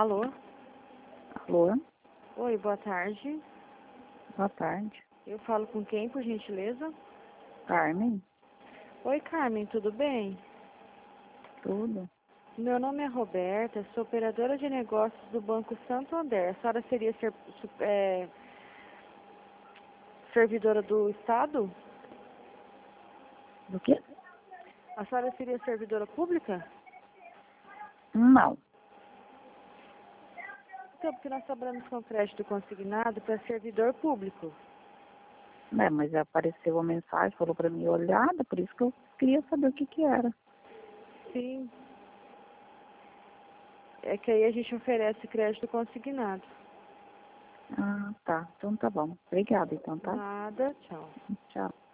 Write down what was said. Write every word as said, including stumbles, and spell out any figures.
Alô? Alô? Oi, boa tarde. Boa tarde. Eu falo com quem, por gentileza? Carmen? Oi, Carmen, tudo bem? Tudo? Meu nome é Roberta, sou operadora de negócios do Banco Santander. A senhora seria ser, su- é, servidora do Estado? Do quê? A senhora seria servidora pública? Não. Então, porque nós trabalhamos com crédito consignado para servidor público. É, mas apareceu uma mensagem, falou pra mim olhada, por isso que eu queria saber o que que era. Sim. É que aí a gente oferece crédito consignado. Ah, tá. Então tá bom. Obrigada, então, tá? Nada, tchau. Tchau.